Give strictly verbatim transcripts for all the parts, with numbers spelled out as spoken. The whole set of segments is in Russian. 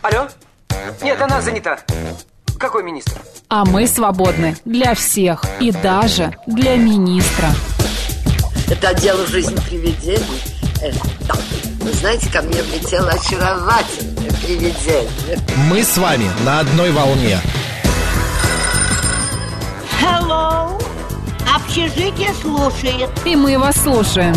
Алло? Нет, она занята. Какой министр? А мы свободны для всех и даже для министра. Это дело жизни привидений. Э, да. Вы знаете, ко мне влетело очаровательное привидение. Мы с вами на одной волне. Hello. Общежитие слушает. И мы вас слушаем.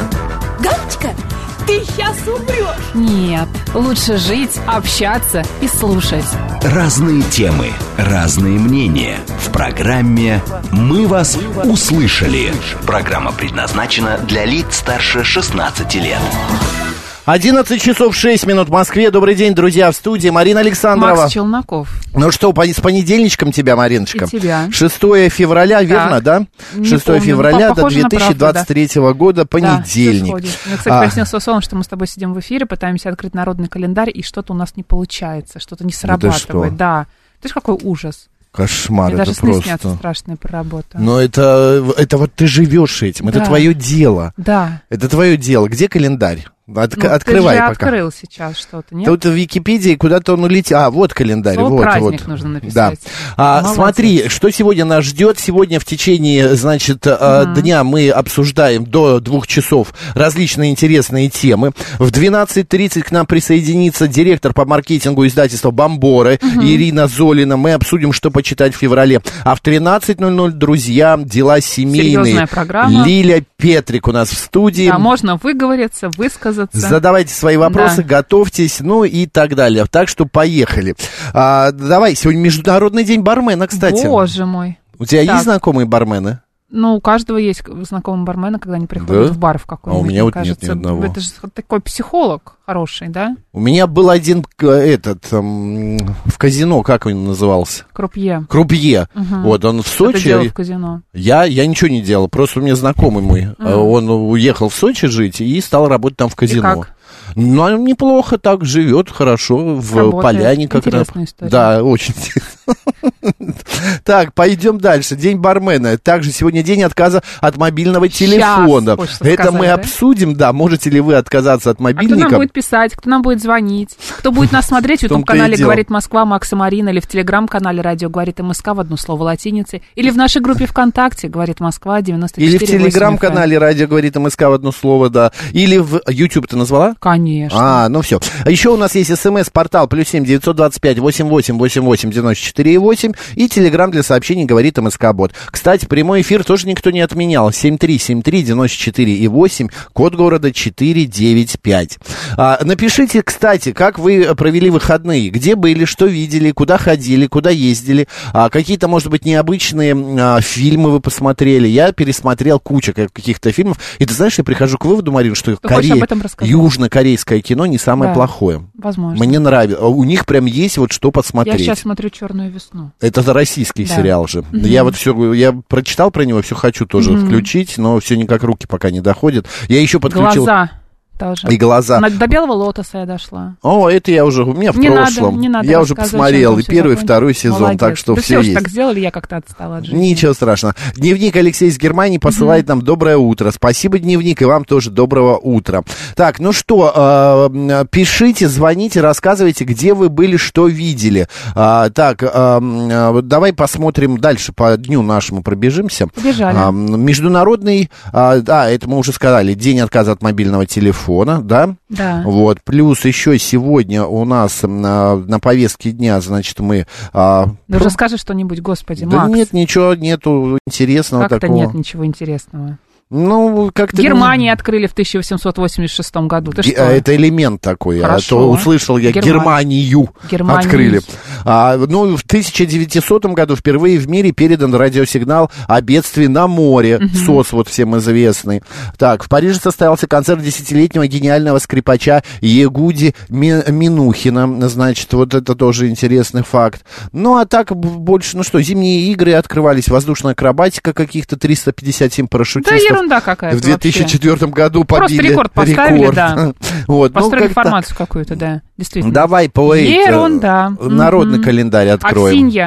Галочка, ты сейчас умрешь. Нет, лучше жить, общаться и слушать. Разные темы, разные мнения. В программе «Мы вас услышали». Программа предназначена для лиц старше шестнадцати лет. одиннадцать часов шесть минут в Москве. Добрый день, друзья, в студии Марина Александрова. Макс Челноков. Ну что, с понедельничком тебя, Мариночка. И тебя. шестое февраля, верно, да? Не шестое помню, февраля до похоже две на тысячи двадцать третьего правду, года, Да, понедельник. всё сходит. Мне, кстати, А. приснился сон, что мы с тобой сидим в эфире, пытаемся открыть народный календарь, и что-то у нас не получается, что-то не срабатывает. что? Да. Ты ж какой ужас. Кошмар, Мне это даже сны просто. снятся страшные про работу. Но это, это вот ты живешь этим, это Да. твое дело. Да. Это твое дело. Где календарь? От- Ну, открывай ты же пока. открыл сейчас что-то, нет? Тут в Википедии куда-то он улетел. А, вот календарь. Слово вот, «праздник» вот. нужно написать. Да. А, Молодец. смотри, что сегодня нас ждет. Сегодня в течение, значит, uh-huh. дня мы обсуждаем до двух часов различные интересные темы. В двенадцать тридцать к нам присоединится директор по маркетингу издательства «Бомборы» uh-huh. Ирина Золина. Мы обсудим, что почитать в феврале. А в тринадцать ноль ноль, друзья, дела семейные. Серьезная программа. Лиля Петрик у нас в студии. Да, можно выговориться, высказаться. Задавайте свои вопросы, Да. готовьтесь, ну и так далее. Так что поехали. А, давай, сегодня Международный день бармена, кстати. Боже мой. У тебя Так. есть знакомые бармены? Ну, у каждого есть знакомый бармен, когда они приходят Да? в бар в какой-нибудь. А у меня мне вот нет кажется. ни одного. Это же такой психолог хороший, да? У меня был один, к- этот, м, в казино, как он назывался? Крупье. Крупье. Мгм. Вот, он в Что ты Сочи. делал в казино? Я, я ничего не делал, просто у меня знакомый мой, Мгм. он уехал в Сочи жить и стал работать там в казино. как? Ну, он неплохо так живет, хорошо, в Работает. Поляне как раз. Интересная история. Да, очень интересно. Так, пойдем дальше. День бармена. Также сегодня день отказа от мобильного телефона. хочется Это сказать, мы да? обсудим, да. Можете ли вы отказаться от А кто нам мобильника? будет писать, кто нам будет звонить, кто будет нас смотреть в том-то и YouTube-канале дело. «Говорит Москва» Макса Марина или в Телеграм-канале «Радио говорит МСК» в одно слово латиницей, или в нашей группе ВКонтакте «Говорит Москва» девяносто четыре Или в Телеграм-канале «Радио говорит МСК» в одно слово, да. Или в YouTube ты назвала? Конечно. А, ну все. А еще у нас есть смс-портал плюс семь девятьсот двадцать пять восемь восемь восемь восемь девяносто четыре восемь и телеграм для сообщений говорит МСК-бот. Кстати, прямой эфир тоже никто не отменял. семь три семь три девяносто четыре восемь, код города четыре девять пять. А, напишите, кстати, как вы провели выходные, где были, что видели, куда ходили, куда ездили, а, какие-то, может быть, необычные а, фильмы вы посмотрели. Я пересмотрел кучу каких-то фильмов, и ты знаешь, я прихожу к выводу, Марин, что Ты хочешь Корея, об этом рассказать? южнокорейское кино не самое Да. плохое. Возможно. Мне нравится. У них прям есть вот что Я посмотреть. сейчас смотрю «Черную весну». Это российский Да. сериал же. Мгм. Я вот все, я прочитал про него, все хочу тоже Мгм. включить, но все никак руки пока не доходят. Я еще подключил Глаза тоже. и глаза. На- До «Белого лотоса» я дошла. О, это я уже, у меня в Не надо, прошлом. не надо я уже рассказывать, посмотрел чем и там всё первый, и закончилось. второй сезон, Молодец. так что да все все есть. так сделали, я как-то отстала от жизни. Ничего страшного. Дневник Алексей из Германии посылает нам доброе утро. Спасибо, дневник, и вам тоже доброго утра. Так, ну что, э, пишите, звоните, рассказывайте, где вы были, что видели. А, так, э, э, давай посмотрим дальше по дню нашему, пробежимся. Побежали. А, международный, а, да, это мы уже сказали, день отказа от мобильного телефона, да? Да. Вот, плюс еще сегодня у нас на, на повестке дня, значит, мы... А, Ну, расскажи что-нибудь, господи, да Макс. нет, ничего нету интересного Как-то такого. нет ничего интересного. Ну, как-то... Германию открыли в тысяча восемьсот восемьдесят шестом году. Ты Ге- что? а Это элемент такой, Хорошо. а то услышал я Германия. Германию Германия. открыли. А, ну, в тысяча девятисотом году впервые в мире передан радиосигнал о бедствии на море, СОС, вот всем известный. Так, в Париже состоялся концерт десятилетнего гениального скрипача Егуди Ми- Минухина, значит, вот это тоже интересный факт. Ну, а так б- больше, ну что, зимние игры открывались, воздушная акробатика каких-то триста пятьдесят семь Да парашютистов. ерунда какая-то В две тысячи четвёртом году Просто побили рекорд поставили, рекорд. да. Вот, ну, Построили как так. формацию какую-то, да, действительно. Давай по эйт, Ерунда. э, народный Мгм. календарь откроем. Аксинья.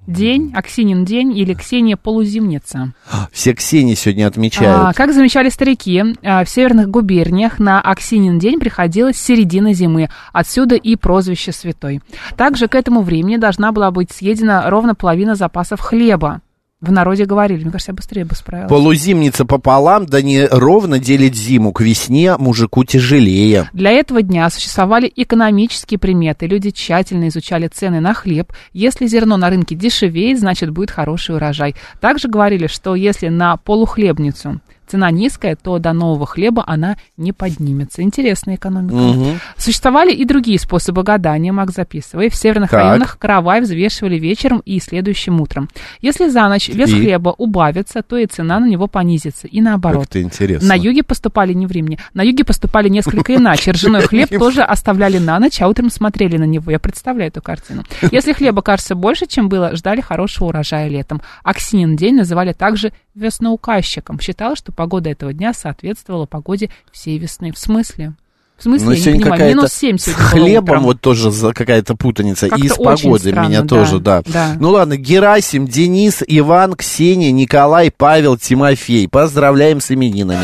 день, Аксинин день или Ксения полузимница. Все Ксении сегодня отмечают. А, как замечали старики, в северных губерниях на Аксинин день приходилось середина зимы. Отсюда и прозвище святой. Также к этому времени должна была быть съедена ровно половина запасов хлеба. В народе говорили, мне кажется, я быстрее бы справилась. Полузимница пополам, да не ровно делить зиму. К весне мужику тяжелее. Для этого дня существовали экономические приметы. Люди тщательно изучали цены на хлеб. Если зерно на рынке дешевеет, значит, будет хороший урожай. Также говорили, что если на полухлебницу цена низкая, то до нового хлеба она не поднимется. Интересная экономика. Угу. Существовали и другие способы гадания, Макс, записывай. В северных так. районах каравай взвешивали вечером и следующим утром. Если за ночь вес и? хлеба убавится, то и цена на него понизится. И наоборот. Как-то интересно. На юге поступали не в Риме. На юге поступали несколько иначе. Ржаной хлеб тоже оставляли на ночь, а утром смотрели на него. Я представляю эту картину. Если хлеба кажется больше, чем было, ждали хорошего урожая летом. Аксинин день называли также весноуказчиком. Считалось, что погода этого дня соответствовала погоде всей весны. В смысле? В смысле, ну, я не понимаю, минус семь сегодня с хлебом было утром. Вот тоже какая-то путаница. Как-то и с погодой странно, меня да, тоже, да. да. Ну ладно, Герасим, Денис, Иван, Ксения, Николай, Павел, Тимофей. Поздравляем с именинами.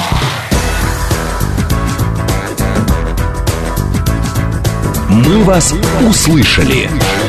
Мы вас услышали.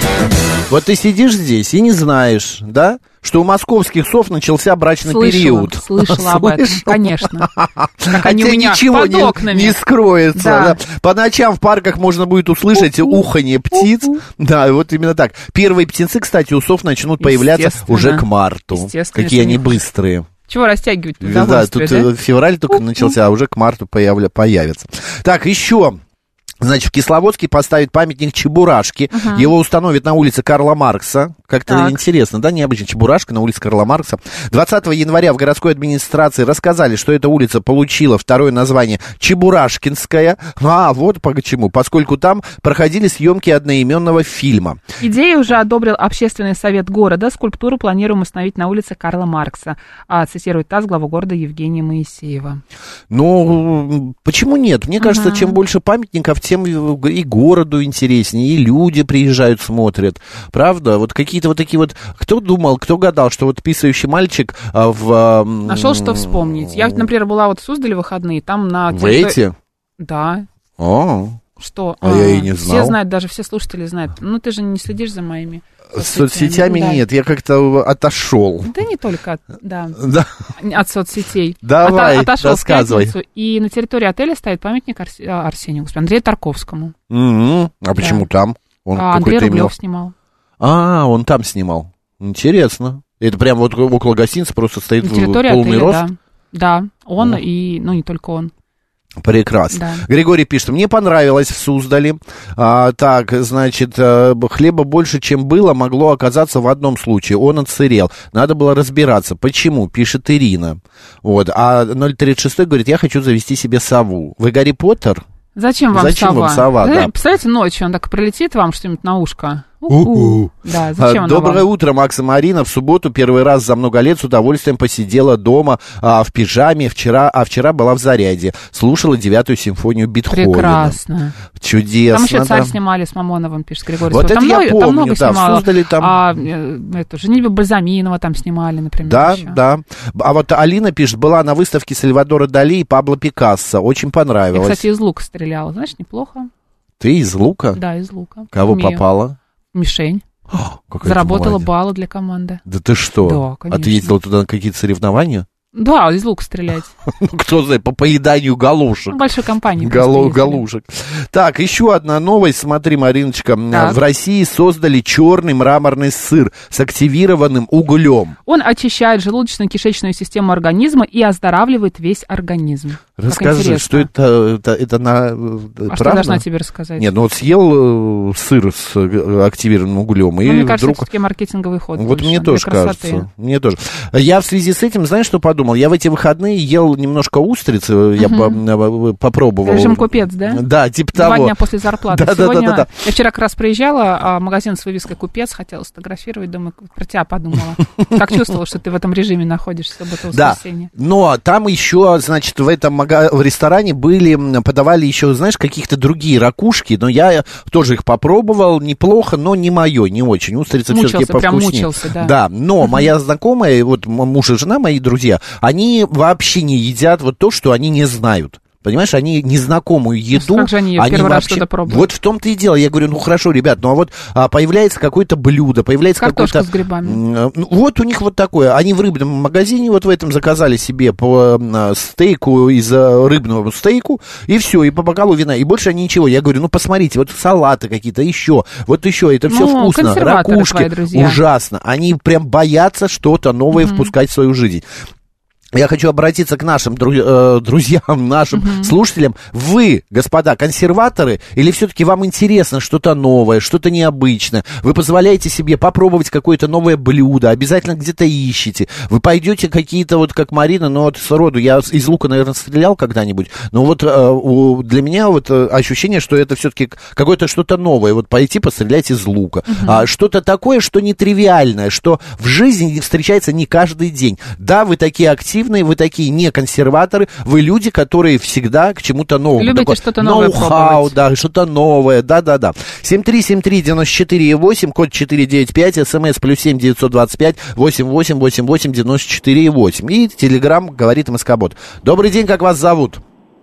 Вот ты сидишь здесь и не знаешь, да, что у московских сов начался брачный слышала, период. Слышала об этом, конечно. Как они у меня ничего под не, окнами. не скроется. Да. Да. По ночам в парках можно будет услышать У-у. уханье птиц. У-у. Да, вот именно так. Первые птенцы, кстати, у сов начнут появляться уже к марту. Какие они быстрые. Чего растягивать? Да, тут да? февраль только начался, а уже к марту появля, появится. Так, еще... Значит, в Кисловодске поставят памятник Чебурашке. Uh-huh. Его установят на улице Карла Маркса. Как-то так. интересно, да, необычно. Чебурашка на улице Карла Маркса. двадцатого января в городской администрации рассказали, что эта улица получила второе название Чебурашкинская. А, вот почему. Поскольку там проходили съемки одноименного фильма. Идею уже одобрил общественный совет города. Скульптуру планируем установить на улице Карла Маркса. А, цитирует ТАСС глава города Евгения Моисеева. Ну, почему нет? Мне кажется, uh-huh. чем больше памятников, тем и городу интереснее, и люди приезжают, смотрят. Правда? Вот какие-то вот такие вот... Кто думал, кто гадал, что вот писающий мальчик а, в... Нашел, что вспомнить. Я, например, была вот в Суздале в выходные, там на... В эти? Да. О, что? А, а я и не знал. Все знают, даже все слушатели знают. Ну, ты же не следишь за моими... С соцсетями да. нет, я как-то отошел. Да не только от, да, да. от соцсетей. Давай, От, отошел рассказывай. в пятницу, и на территории отеля стоит памятник Арс... Арсению, господи, Андрею Тарковскому. Mm-hmm. А да. почему там? Он а Андрей Рублев имел... снимал. А, он там снимал. Интересно. Это прямо вот около гостиницы просто стоит на территории полный отеля, рост? Да, да. он mm. и, ну, не только он. Прекрасно. Да. Григорий пишет, мне понравилось в Суздале. А, так, значит, хлеба больше, чем было, могло оказаться в одном случае. Он отсырел. Надо было разбираться. Почему? Пишет Ирина. Вот. А ноль тридцать шесть говорит, я хочу завести себе сову. Вы Гарри Поттер? Зачем вам Зачем сова? вам сова? Да. Представляете, ночью он так прилетит вам что-нибудь на ушко. У-у. Да, зачем Доброе вам? утро, Макс и Марина. В субботу первый раз за много лет с удовольствием посидела дома а, в пижаме, вчера, а вчера была в заряде. Слушала девятую симфонию Бетховена. Прекрасно. Чудесно. Там еще «Царь» да. снимали с Мамоновым, пишет Григорий. Вот там это много, я помню, там много да, снимала. в Суздале там... А, это, «Женитьба Бальзаминова» там снимали, например. Да, еще. да. А вот Алина пишет, была на выставке Сальвадора Дали и Пабло Пикассо. Очень понравилось. Я, кстати, из лука стреляла. Знаешь, неплохо. Ты из лука? Да, из лука. Кого Умею. попала? Мишень. О, заработала баллы для команды. Да ты что? Да, конечно. А ты ездила туда на какие-то соревнования? Да, из лука стрелять. Ну, кто знает, по поеданию галушек. Ну, большой компании. Гало, галушек. Так, еще одна новость. Смотри, Мариночка. Так. В России создали черный мраморный сыр с активированным углем. Он очищает желудочно-кишечную систему организма и оздоравливает весь организм. Расскажи, что это, это, это на... А правда? что я должна тебе рассказать? Нет, ну вот съел э, сыр с э, активированным углем, ну, и мне кажется, вдруг... это все-таки маркетинговый ход. Вот больше, мне тоже кажется. Мне тоже. Я в связи с этим, знаешь, что подумал? Я в эти выходные ел немножко устрицы, uh-huh. я по- попробовал. Режим купец, да? Да, типа Два того. Два дня после зарплаты. Да, Сегодня... да, да, да, да. Я вчера как раз приезжала, а магазин с вывеской «Купец», хотела сфотографировать, думаю, про тебя подумала. Как чувствовала, что ты в этом режиме находишься, суббота, воскресенье. Да, но там еще, значит, в этом мага... в ресторане были, подавали еще, знаешь, каких-то другие ракушки, но я тоже их попробовал, неплохо, но не мое, не очень. Устрица все-таки повкуснее. Прям мучился, да. Да, но uh-huh. моя знакомая, вот муж и жена, мои друзья, они вообще не едят вот то, что они не знают. Понимаешь, они незнакомую еду... Как же они, они первый раз что-то пробуют? Вот в том-то и дело. Я говорю, ну хорошо, ребят, ну а вот а, появляется какое-то блюдо, появляется картошка какое-то... с грибами. Ну, вот у них вот такое. Они в рыбном магазине вот в этом заказали себе по а, стейку из а, рыбного стейку, и все, и по бокалу вина, и больше они ничего. Я говорю, ну посмотрите, вот салаты какие-то, еще, вот еще, это все ну, вкусно. Ракушки, ужасно. Они прям боятся что-то новое mm-hmm. впускать в свою жизнь. Я хочу обратиться к нашим дру- э, друзьям, нашим uh-huh. слушателям. Вы, господа, консерваторы, или все-таки вам интересно что-то новое, что-то необычное? Вы позволяете себе попробовать какое-то новое блюдо, обязательно где-то ищете. Вы пойдете какие-то, вот как Марина, ну вот сроду, я из лука, наверное, стрелял когда-нибудь, но вот э, у, для меня вот э, ощущение, что это все-таки какое-то что-то новое. Вот пойти пострелять из лука. Uh-huh. А, что-то такое, что нетривиальное, что в жизни встречается не каждый день. Да, вы такие активные, вы такие не консерваторы, вы люди, которые всегда к чему-то новому. Любите такое, что-то новое ноу-хау, да, что-то новое, да-да-да. семь три семь три девять четыре восемь, код четыре девять пять, смс плюс семь девятьсот двадцать пять восемь восемь восемь восемь девяносто четыре восемь. И телеграм говорит МСК-бот. Добрый день, как вас зовут?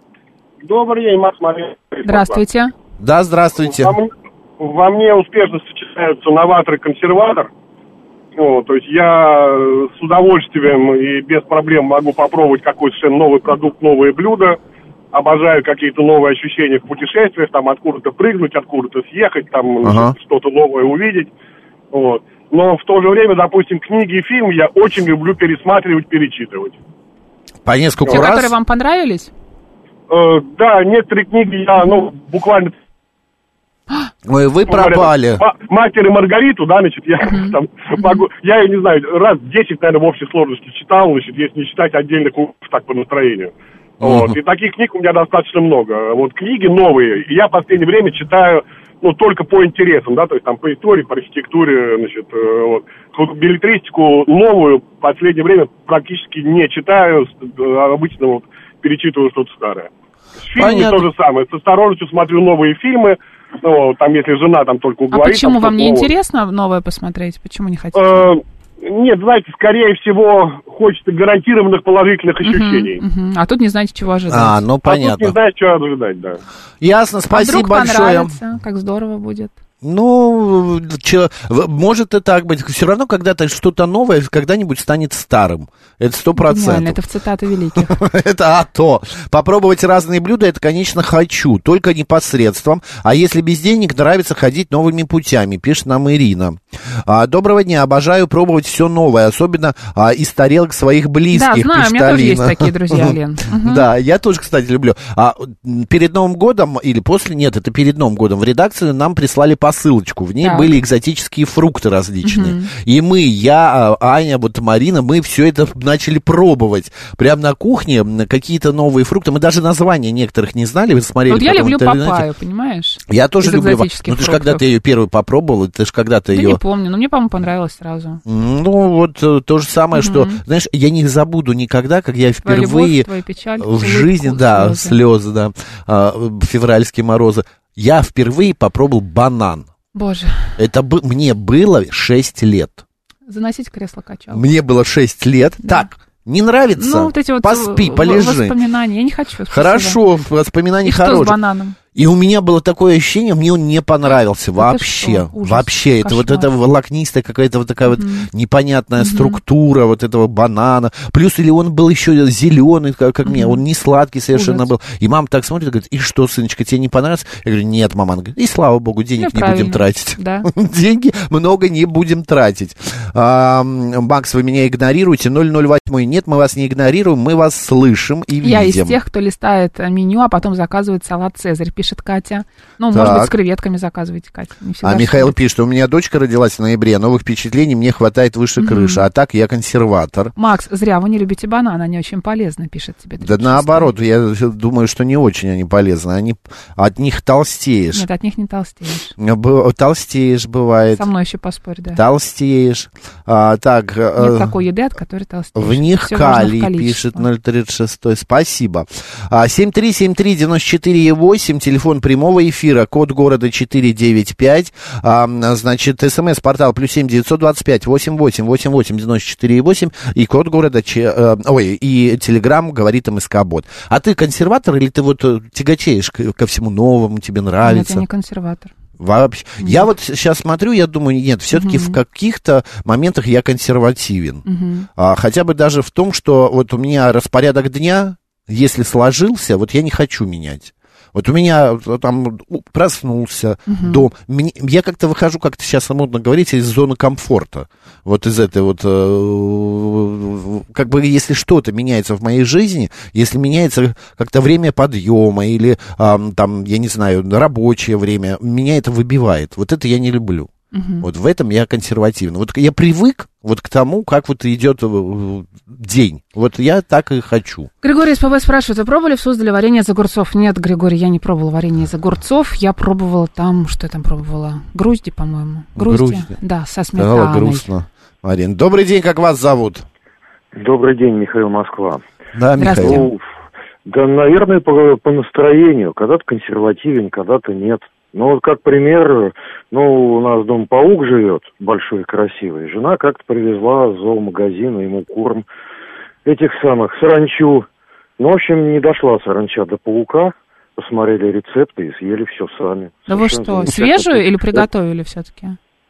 Добрый день, Макс Мария. Здравствуйте. Да, здравствуйте. Во мне, во мне успешно сочетаются новатор и консерватор. Ну, то есть я с удовольствием и без проблем могу попробовать какой-то совершенно новый продукт, новые блюда. Обожаю какие-то новые ощущения в путешествиях, там откуда-то прыгнуть, откуда-то съехать, там ага. что-то новое увидеть. Вот. Но в то же время, допустим, книги и фильмы я очень люблю пересматривать, перечитывать. По нескольку Те, раз? которые вам понравились? Э, да, некоторые книги я, ну, буквально... Ой, вы пропали. «Мастер и Маргариту», да, значит, я mm-hmm. там могу, я ее, не знаю, раз десять, наверное, в общей сложности читал, значит, если не читать отдельно, так по настроению. Mm-hmm. Вот, и таких книг у меня достаточно много. Вот книги новые, я в последнее время читаю, ну, только по интересам, да, то есть там по истории, по архитектуре, значит, вот. Беллетристику новую в последнее время практически не читаю, обычно вот перечитываю что-то старое. Фильмы то же самое, с осторожностью смотрю новые фильмы. Ну, там, если жена там только уговорит... А почему там, вам не новое. интересно новое посмотреть? Почему не хотите? Э, нет, знаете, скорее всего, хочется гарантированных положительных ощущений. Uh-huh, uh-huh. А тут не знаете, чего ожидать. А, ну понятно. А тут не знаете, чего ожидать, да. Ясно, спасибо а вдруг большое. Понравится, как здорово будет. Ну, че, может и так быть. Все равно когда-то что-то новое когда-нибудь станет старым. Это сто процентов. Это в цитаты великих. Это а то. Попробовать разные блюда, это, конечно, хочу. Только непосредством. А если без денег, нравится ходить новыми путями, пишет нам Ирина. А, доброго дня. Обожаю пробовать все новое. Особенно а, из тарелок своих близких. Да, знаю, у меня тоже есть такие друзья, Лен. Да, я тоже, кстати, люблю. А перед Новым годом, или после, нет, это перед Новым годом, в редакцию нам прислали посылочку. В ней так. были экзотические фрукты различные. Угу. И мы, я, Аня, вот Марина, мы все это начали пробовать. Прямо на кухне какие-то новые фрукты. Мы даже названия некоторых не знали. Вы смотрели. Вот я люблю папайю, понимаешь? Я тоже Из люблю. Ну ты же когда-то ее первую попробовал, ты же когда-то да ее... не помню, но мне, по-моему, понравилось сразу. Ну вот то же самое, угу. что, знаешь, я не забуду никогда, как я впервые любовь, печаль, в жизни, улыбку, да, слезы, слезы, да, февральские морозы. Я впервые попробовал банан. Боже. Это бы, мне было шесть лет. Заносить кресло-качалку. Мне было шесть лет. Да. Так, не нравится? Ну, вот эти вот поспи, полежи. Воспоминания. Я не хочу. Хорошо, воспоминания хорошие. И что с бананом? И у меня было такое ощущение, мне он не понравился это вообще. Вообще, это вот эта волокнистая какая-то вот такая mm-hmm. вот непонятная mm-hmm. структура вот этого банана. Плюс или он был еще зеленый, как, как mm-hmm. мне, он не сладкий совершенно Ужас. был. И мама так смотрит и говорит, и что, сыночка, тебе не понравилось? Я говорю, нет, мама. Она говорит, и слава богу, денег ну, не будем тратить. Да. Деньги много не будем тратить. А, Макс, вы меня игнорируете? ноль ноль восемь. Нет, мы вас не игнорируем, мы вас слышим и видим. Я из тех, кто листает меню, а потом заказывает салат «Цезарь». пишет Катя. Ну, может Так. быть, с креветками заказываете, Катя. Не всегда А Михаил стоит. пишет, у меня дочка родилась в ноябре, новых впечатлений мне хватает выше крыши, а так я консерватор. Макс, зря вы не любите бананы, они очень полезны, пишет тебе. Да наоборот, я думаю, что не очень они полезны, они, от них толстеешь. Нет, от них не толстеешь. Б- Толстеешь бывает. Со мной еще поспорь, да. Толстеешь. А, так, Нет э, такой еды, от которой толстеешь. в них Всё важно в калий, количестве. пишет ноль тридцать шесть. Спасибо. А, семь три семь три девять четыре восемь, телефон прямого эфира, код города четыреста девяносто пять. А, значит, смс-портал плюс семь девятьсот двадцать пять восемьдесят восемь восемьдесят восемь девяносто четыре восемь и код города, че, э, ой, и телеграм говорит МСК-бот. А ты консерватор или ты вот э, тяготеешь к- ко всему новому, тебе Нет, нравится? я не консерватор. Вообще. Я вот сейчас смотрю, я думаю, нет, все-таки в каких-то моментах я консервативен. Мгм. А, хотя бы даже в том, что вот у меня распорядок дня, если сложился, вот я не хочу менять. Вот у меня вот, там у, проснулся, дом. Мне- я как-то выхожу, как-то сейчас модно говорить, из зоны комфорта. Вот из этой вот, э, как бы если что-то меняется в моей жизни, если меняется как-то время подъема или ам, там, я не знаю, рабочее время, меня это выбивает. Вот это я не люблю. Вот в этом я консервативный. Вот я привык вот к тому, как вот идет э, день. Вот я так и хочу. Григорий из ПВ спрашивает, вы пробовали в Суздале варенье из огурцов? Нет, Григорий, я не пробовала варенье из огурцов. Я пробовала там, что я там пробовала? Грузди, по-моему. Грузди? Грузди. Да, со Стало сметаной. грустно. Марин, добрый день, как вас зовут? Добрый день, Михаил, Москва. Да, Здравствуйте. Михаил. Ну, да, наверное, по, по настроению. Когда-то консервативен, когда-то нет. Ну, вот как пример, ну, у нас дом паук живет, большой и красивый. Жена как-то привезла с зоомагазина ему корм этих самых, саранчу. Ну, в общем, не дошла саранча до паука. Посмотрели рецепты и съели все сами. Да вы Совершенно что, замечательно. свежую или приготовили все-таки?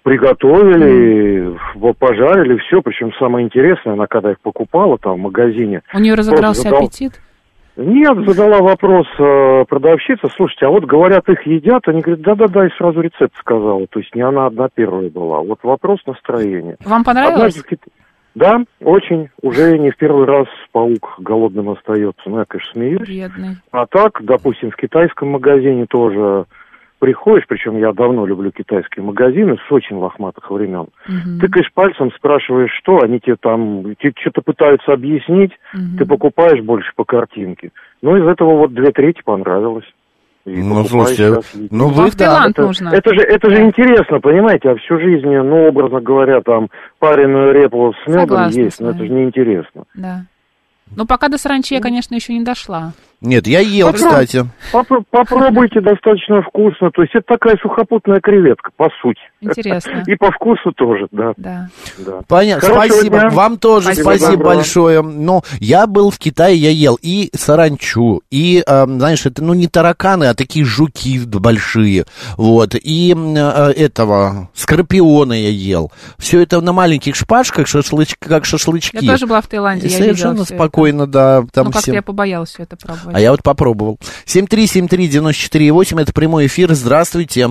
Приготовили, mm. пожарили, все. Причем самое интересное, она когда их покупала там в магазине. У нее разыгрался задал- аппетит? Нет, задала вопрос э, продавщица, слушайте, а вот говорят, их едят, они говорят, да-да-да, и сразу рецепт сказала, то есть не она одна первая была. Вот вопрос настроения. Вам понравилось? Однажды в Кит- Да, очень, уже не в первый раз паук голодным остается, ну я, конечно, смеюсь. Бедный. А так, допустим, в китайском магазине тоже приходишь, причем я давно люблю китайские магазины с очень лохматых времен. Мгм. Тыкаешь пальцем, спрашиваешь, что, они тебе там, тебе что-то пытаются объяснить, Мгм. ты покупаешь больше по картинке. Ну, из этого вот две трети понравилось. И Ну, покупаю слушайте, сейчас. ну Вам вы, в да. Таиланд это, нужно. это же, это же интересно, понимаете, а всю жизнь, ну, образно говоря, там, пареную репу с медом Согласна есть, с но это вами. же неинтересно. Да. Ну, пока до саранчи я, конечно, еще не дошла. Нет, я ел, Попробуй. кстати. Попро- попробуйте, достаточно вкусно. То есть это такая сухопутная креветка, по сути. Интересно. И по вкусу тоже, да. Да. да. Понятно, Хорошего спасибо. дня. Вам тоже Спасибо. спасибо, Доброго. большое. Но я был в Китае, я ел и саранчу, и, э, знаешь, это, ну, не тараканы, а такие жуки большие, вот, и э, этого, скорпиона я ел. Все это на маленьких шпажках, шашлыч, как шашлычки. Я тоже была в Таиланде, И я совершенно видела всё спокойно, да, это. там Ну, как-то всем. я побоялась все это пробовать. А я вот попробовал. семь три семь три девять четыре восемь, это прямой эфир, здравствуйте.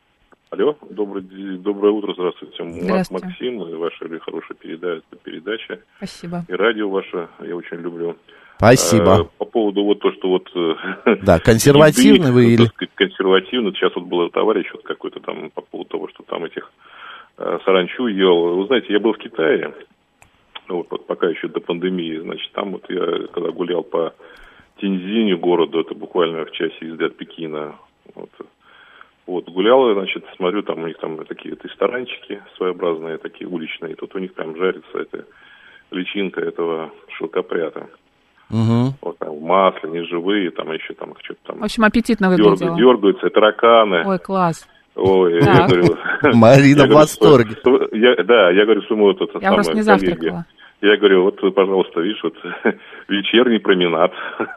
Алло, добрый, ди- доброе утро, здравствуйте. Мак- Здравствуйте. Максим, и ваша хорошая передача, передача, Спасибо. и радио ваше, я очень люблю. Спасибо. Э, По поводу вот то, что вот... э, Да, консервативны еды, вы ну, или... так сказать, консервативны. Сейчас вот был товарищ вот какой-то там по поводу того, что там этих э, саранчу ел. Вы знаете, я был в Китае, вот, вот пока еще до пандемии, значит, там вот я когда гулял по Тиньзиню городу, это буквально в часе езды от Пекина, вот, вот, гулял, значит, смотрю, там у них там такие вот ресторанчики своеобразные, такие уличные, тут у них прям жарится эта личинка этого шелкопряда. Угу. Вот там в масле, не живые, там еще там что-то там В общем, аппетитно дерга- выглядело. дергаются, тараканы. Ой, класс. Ой, я Так. говорю... Марина я в говорю, восторге. что- я- Да, я говорю своему вот это Я просто не самое коллеге. завтракала. Я говорю, вот, пожалуйста, видишь, вот вечерний променад,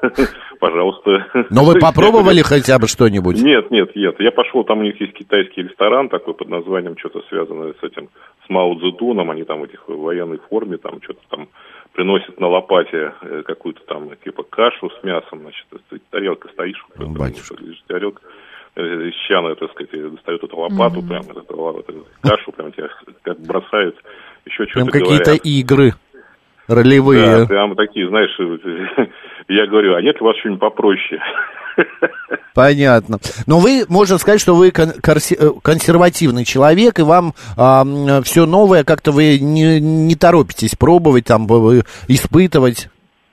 пожалуйста. Но вы попробовали хотя бы что-нибудь? Нет, нет, нет. Я пошел, там у них есть китайский ресторан такой под названием, что-то связанное с этим, с Мао Цзэдуном, они там в этих в военной форме, там что-то там приносят на лопате э, какую-то там, типа, кашу с мясом, значит, тарелка стоишь, Батюшка. тарелка, э, из чана, так сказать, достают эту лопату, Мгм. прям, эту, ла- эту кашу, прям тебя как бросают, еще Прям что-то какие-то говорят. игры ролевые. Да, прям такие, знаешь, я говорю, а нет ли у вас что-нибудь попроще? Понятно. Но вы, можно сказать, что вы кон- корси- консервативный человек, и вам а, все новое как-то вы не, не торопитесь пробовать, там, испытывать.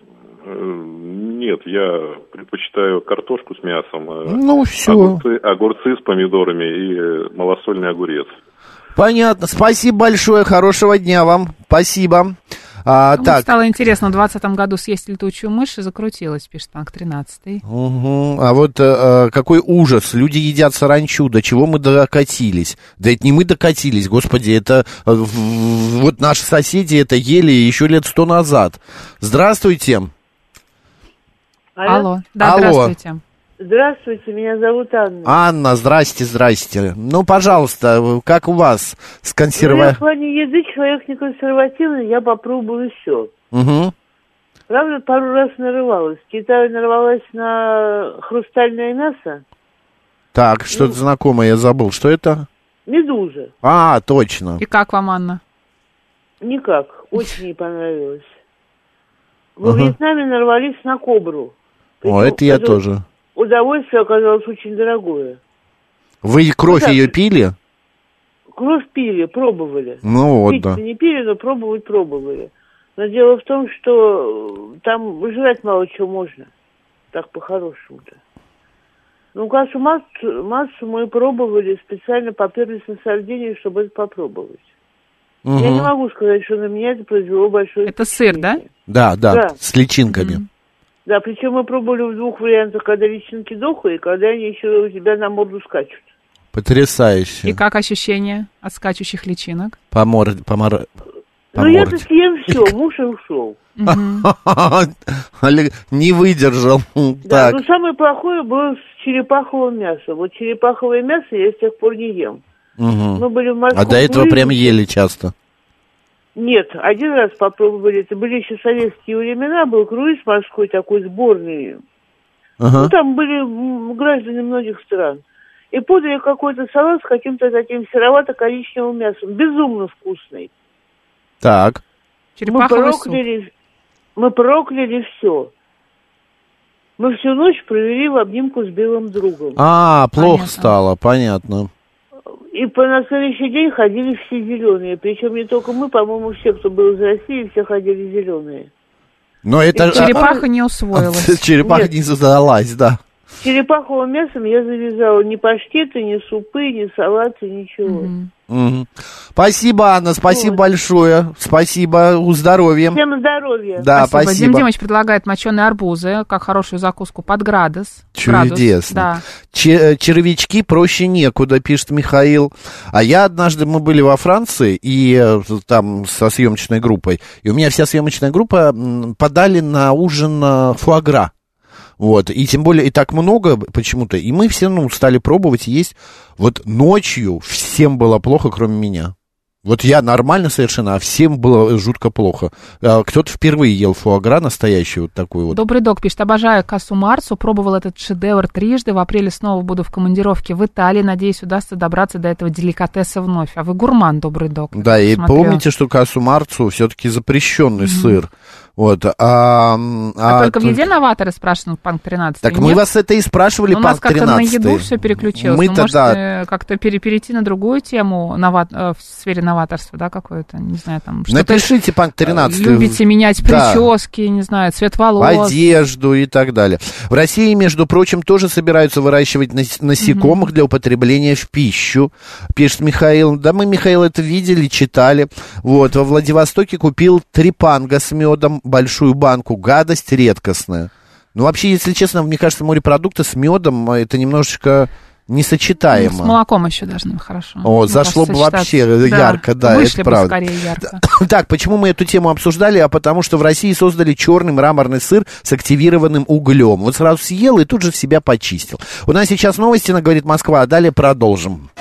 Нет, я предпочитаю картошку с мясом, ну, все. Огурцы, огурцы с помидорами и малосольный огурец. Понятно. Спасибо большое, хорошего дня вам. Спасибо. А, так. Стало интересно, в двадцатом году съесть летучую мышь и закрутилась, пишет Панк тринадцатый. Угу. А вот а, какой ужас. Люди едят саранчу. До чего мы докатились? Да это не мы докатились, господи. Это вот наши соседи это ели еще лет сто назад. Здравствуйте. Алло. Алло. Да, Алло. Здравствуйте. Здравствуйте, меня зовут Анна. Анна, здрасте, здрасте. Ну, пожалуйста, как у вас с консервацией? Ну, я в плане еды человек не консервативный, я попробую все. Угу. Правда, пару раз нарывалась. В Китае нарвалась на хрустальное мясо. Так, что-то ну, знакомое, я забыл. Что это? Медуза. А, точно. И как вам, Анна? Никак, очень не понравилось. Во ага. Вьетнаме нарвались на кобру. Причем, О, это я это тоже. Удовольствие оказалось очень дорогое. Вы кровь ну, ее пили? Кровь пили, пробовали. Ну вот, Пить-то да. не пили, но пробовать пробовали. Но дело в том, что там жрать мало чего можно. Так по-хорошему-то. Ну, кашу массу, массу мы пробовали, специально поперлись на Сардинию, чтобы это попробовать. Угу. Я не могу сказать, что на меня это произвело большое Это сыр, да? Да, да, да. с личинками. Угу. Да, причем мы пробовали в двух вариантах, когда личинки дохлые, и когда они еще у тебя на морду скачут. Потрясающе. И как ощущение от скачущих личинок? По морде, по мор... Ну, я-то съем все, муж и ушел. Не выдержал. Да, но самое плохое было с черепаховым мясом. Вот черепаховое мясо я с тех пор не ем. Мы были в Москве. А до этого прям ели часто? Нет, один раз попробовали. Это были еще советские времена, был круиз морской такой сборный. Ага. Ну, там были граждане многих стран. И подали какой-то салат с каким-то таким серовато-коричневым мясом. Безумно вкусный. Так. Мы прокляли, мы прокляли все. Мы всю ночь провели в обнимку с белым другом. А, плохо понятно. Стало, понятно. И по на следующий день ходили все зеленые. Причем не только мы, по-моему, все, кто был из России, все ходили зеленые. Но это... И черепаха не усвоилась. Черепаха не задалась, да. С черепаховым мясом я завязала ни паштеты, ни супы, ни салаты, ничего. Угу. Спасибо, Анна, спасибо вот. большое. Спасибо, у здоровья. Всем здоровья. Да, спасибо. спасибо. Дим Димыч предлагает моченые арбузы, как хорошую закуску под градус. Чудесно. Да. Ч- червячки проще некуда, пишет Михаил. А я однажды, мы были во Франции, и там со съемочной группой, и у меня вся съемочная группа подали на ужин фуагра. Вот, и тем более, и так много почему-то, и мы все, ну, стали пробовать есть. Вот ночью всем было плохо, кроме меня. Вот я нормально совершенно, а всем было жутко плохо. Кто-то впервые ел фуагра настоящий вот такой вот. Добрый док пишет, обожаю кассу Марцу, пробовал этот шедевр трижды, в апреле снова буду в командировке в Италии, надеюсь, удастся добраться до этого деликатеса вновь. А вы гурман, добрый док. Да, и смотрел. Помните, что кассу Марцу все-таки запрещенный mm-hmm. сыр. Вот, а, а, а только тут... в еде новаторы спрашивают, Панк тринадцать. Так мы вас это и спрашивали, Панк Панк тринадцать. У нас как-то на еду все переключилось. Мы-то, ну, может, да. как-то пере- перейти на другую тему новат... в сфере новаторства, да, какое-то, не знаю, там... Напишите, Панк тринадцать. Любите менять прически, да. не знаю, цвет волос. Одежду и так далее. В России, между прочим, тоже собираются выращивать насекомых mm-hmm. для употребления в пищу, пишет Михаил. Да, мы, Михаил, это видели, читали. Вот, во Владивостоке купил трепанго с медом, большую банку. Гадость редкостная. Ну, вообще, если честно, мне кажется, морепродукты с медом это немножечко несочетаемо. Ну, с молоком еще должны хорошо. О, зашло бы вообще да. ярко, да, Вышли это правда. Скорее ярко. Так, почему мы эту тему обсуждали? А потому что в России создали черный мраморный сыр с активированным углем. Вот сразу съел и тут же в себя почистил. У нас сейчас новости на «Говорит Москва», а далее продолжим.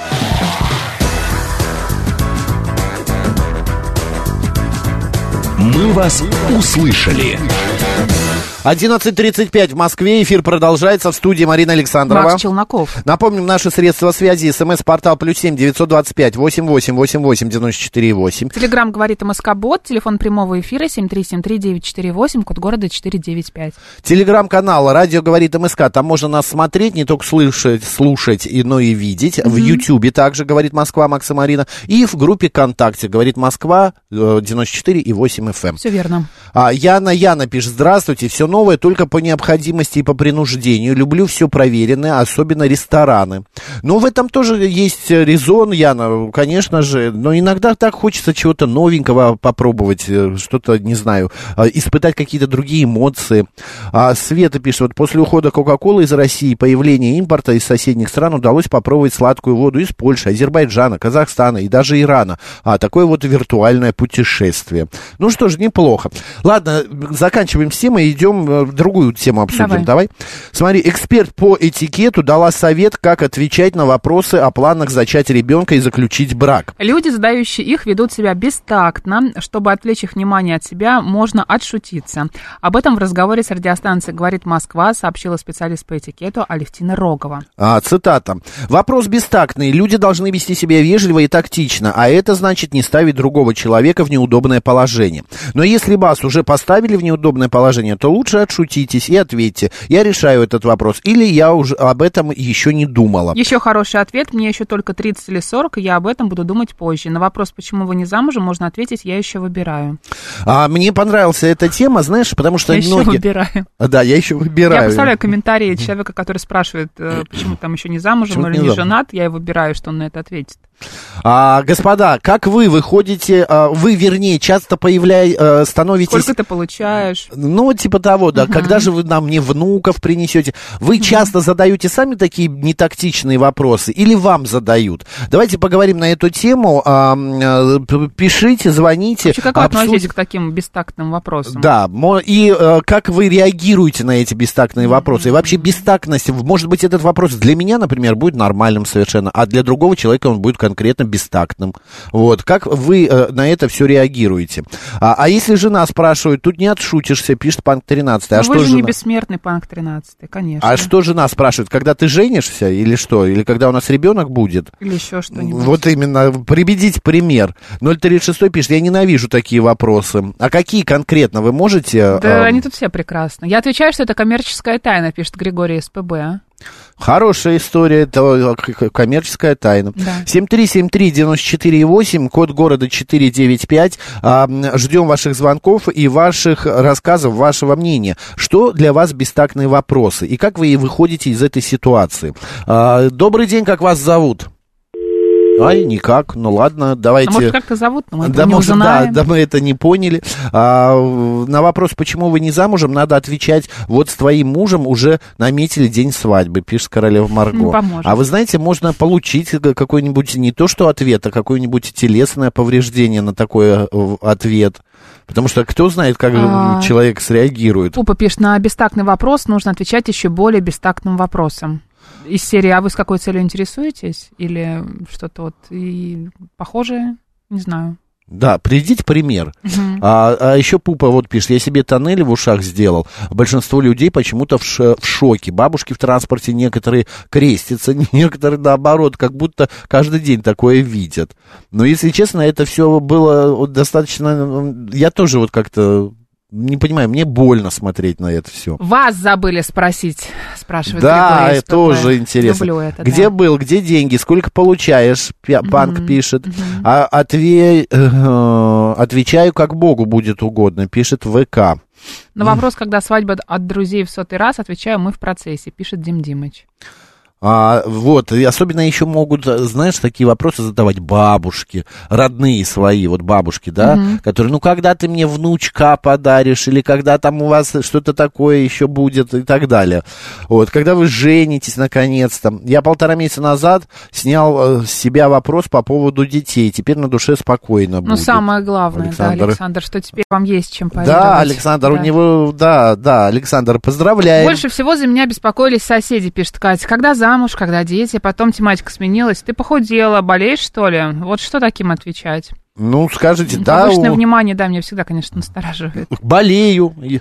Мы вас услышали. одиннадцать тридцать пять в Москве. Эфир продолжается. В студии Марина Александрова. Макс Челноков. Напомним, наши средства связи. СМС-портал плюс семь девятьсот двадцать пять восемь восемь восемь восемь девяносто четыре восемь. Телеграмм говорит МСК-бот. Телефон прямого эфира семь три семь три девять четыре восемь. Код города четыре девять пять. Телеграм-канал «Радио говорит МСК». Там можно нас смотреть, не только слышать, слушать, но и видеть. Mm-hmm. В Ютьюбе также «Говорит Москва» Макс и Марина. И в группе ВКонтакте «Говорит Москва» девяносто четыре и восемь эф эм. Все верно. А, Яна Яна пишет: здравствуйте, все новое только по необходимости и по принуждению. Люблю все проверенное, особенно рестораны. Но в этом тоже есть резон, Яна, конечно же. Но иногда так хочется чего-то новенького попробовать, что-то, не знаю, испытать какие-то другие эмоции. А, Света пишет: вот после ухода Кока-Колы из России, появления импорта из соседних стран, удалось попробовать сладкую воду из Польши, Азербайджана, Казахстана и даже Ирана. А, такое вот виртуальное путешествие. Ну что ж, неплохо. Ладно, заканчиваем с темой, идем в другую тему обсудим. Давай. Давай. Смотри, эксперт по этикету дала совет, как отвечать на вопросы о планах зачать ребенка и заключить брак. Люди, задающие их, ведут себя бестактно. Чтобы отвлечь их внимание от себя, можно отшутиться. Об этом в разговоре с радиостанцией «Говорит Москва» сообщила специалист по этикету Алевтина Рогова. А, цитата. «Вопрос бестактный. Люди должны вести себя вежливо и тактично, а это значит не ставить другого человека в неудобное положение. Но если вас уже поставили в неудобное положение, то лучше отшутитесь и ответьте: я решаю этот вопрос, или я уже об этом еще не думала». Еще хороший ответ: мне еще только тридцать или сорок, и я об этом буду думать позже. На вопрос, почему вы не замужем, можно ответить: я еще выбираю. А, мне понравилась эта тема, знаешь, потому что я многие... еще выбираю. Да, я еще выбираю. Я представляю комментарии человека, который спрашивает, почему там еще не замужем, почему или не, не женат, я и выбираю, что он на это ответит. А, господа, как вы выходите, а, вы, вернее, часто появляетесь, становитесь... Сколько ты получаешь? Ну, типа того, да. Uh-huh. Когда же вы нам мне внуков принесете? Вы uh-huh. часто задаете сами такие нетактичные вопросы или вам задают? Давайте поговорим на эту тему. А, пишите, звоните. Вообще, как вы обсудим... относитесь к таким бестактным вопросам? Да, и а, как вы реагируете на эти бестактные uh-huh. вопросы? И вообще бестактность, может быть, этот вопрос для меня, например, будет нормальным совершенно, а для другого человека он будет конкретно бестактным. Вот. Как вы э, на это все реагируете? А, а если жена спрашивает, тут не отшутишься, пишет Панк тринадцать. А вы что же жена? Не бессмертный Панк тринадцать, конечно. А что жена спрашивает? Когда ты женишься или что? Или когда у нас ребенок будет? Или еще что-нибудь. Вот именно. Приведите пример. ноль тридцать шесть пишет: я ненавижу такие вопросы. А какие конкретно вы можете? Да, э... они тут все прекрасны. Я отвечаю, что это коммерческая тайна, пишет Григорий СПБ. Хорошая история, это коммерческая тайна. Да. семь три семь три девяносто четыре восемь, код города четыре девять пять. Ждем ваших звонков и ваших рассказов, вашего мнения. Что для вас бестактные вопросы? И как вы выходите из этой ситуации? Добрый день, как вас зовут? Ай, никак, ну ладно, давайте... А может, как-то зовут, но мы да, не может, узнаем. Да, да, мы это не поняли. А, на вопрос, почему вы не замужем, надо отвечать: вот с твоим мужем уже наметили день свадьбы, пишет королева Марго. Не поможет. А вы знаете, можно получить какой-нибудь, не то что ответ, а какое-нибудь телесное повреждение на такой ответ. Потому что кто знает, как а... человек среагирует. Пупа пишет: на бестактный вопрос нужно отвечать еще более бестактным вопросом. Из серии: а вы с какой целью интересуетесь? Или что-то вот и похожее? Не знаю. Да, приведите пример. Uh-huh. А, а еще Пупа вот пишет: я себе тоннели в ушах сделал. Большинство людей почему-то в, ш- в шоке. Бабушки в транспорте некоторые крестятся, некоторые наоборот, как будто каждый день такое видят. Но, если честно, это все было достаточно... Я тоже вот как-то... Не понимаю, мне больно смотреть на это все. Вас забыли спросить, спрашивает да, Григорий. Да, это тоже интересно. Люблю это, где да. был, где деньги, сколько получаешь, Панк mm-hmm. пишет. Mm-hmm. А, отве... э, отвечаю, как Богу будет угодно, пишет ВК. На вопрос, когда свадьба от друзей в сотый раз, отвечаю: мы в процессе, пишет Дим Димыч. А, вот, и особенно еще могут, знаешь, такие вопросы задавать бабушки, родные свои, вот бабушки, да, угу. которые, ну, когда ты мне внучка подаришь, или когда там у вас что-то такое еще будет, и так далее. Вот, когда вы женитесь, наконец-то. Я полтора месяца назад снял с себя вопрос по поводу детей, теперь на душе спокойно будет. Ну, самое главное, Александр. да, Александр, что теперь вам есть чем поведать. Да, Александр, да. у него, да, да, Александр, поздравляем. Больше всего за меня беспокоились соседи, пишет Катя. Когда замуж, когда дети, потом тематика сменилась. Ты похудела, болеешь, что ли? Вот что таким отвечать? Ну, скажите, да. Повышенное у... внимание, да, меня всегда, конечно, настораживает. Болею.